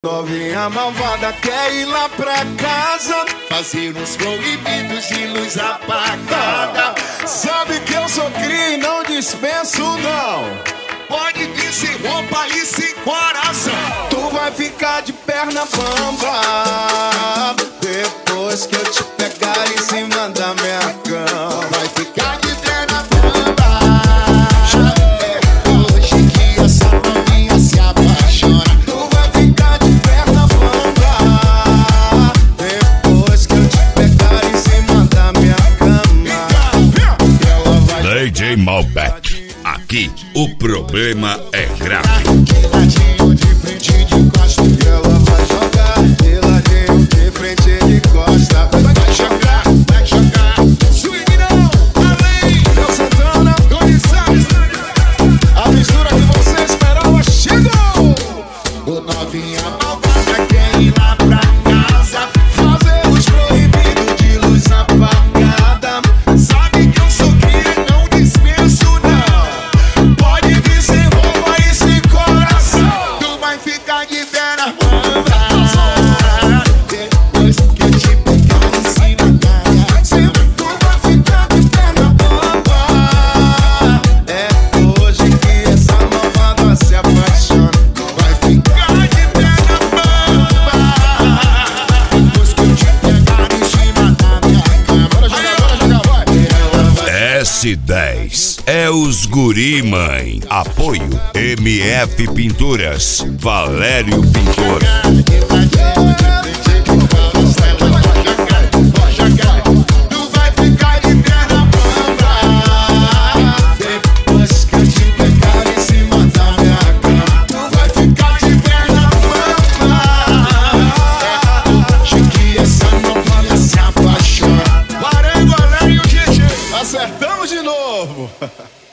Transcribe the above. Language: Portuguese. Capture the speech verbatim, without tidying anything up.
Novinha malvada quer ir lá pra casa fazer uns proibidos de luz apagada. Sabe que eu sou cria e não dispenso não. Pode vir sem roupa e sem coração. Tu vai ficar de perna bamba depois que eu te pegar em cima da minha cama. Vai ficar de perna bamba hoje que essa novinha se apaixona. Tu vai ficar de perna bamba depois que eu te pegar em cima da minha cama. D J Malbec, aqui o problema é grave. De ladinho, de frente, de costa. E ela vai jogar de ladinho, de frente, de costa. Vai jogar, vai jogar. Swing não, além. Léo Santana, Tony Salles. a mistura que você esperava chegou. O novinha malvada quer ir lá pra casa Fazer os proibidos de luz apagada. Sabe que eu sou cria, não dispenso não. Pode vir sem roupa e sem coração. Tu vai ficar de perna bamba depois que eu te pegar em cima da minha Sim, tu vai ficar de perna bamba. É hoje que essa malvada se apaixona. Vai ficar de perna bamba depois que eu te pegar em cima da minha cama. Bora jogar, bora jogar, vai. Ela vai S dez é os guri, mãe. Apoio M F Pinturas, Valério Pintor. de ladinho, de frente, de costa. Ela vai jogar, vai jogar. Tu vai ficar de perna bamba Depois que eu te pegar em cima da minha cama. tu vai ficar de perna bamba. Hoje que essa novinha se apaixona. Varango, Valério, G G. Acertamos de novo.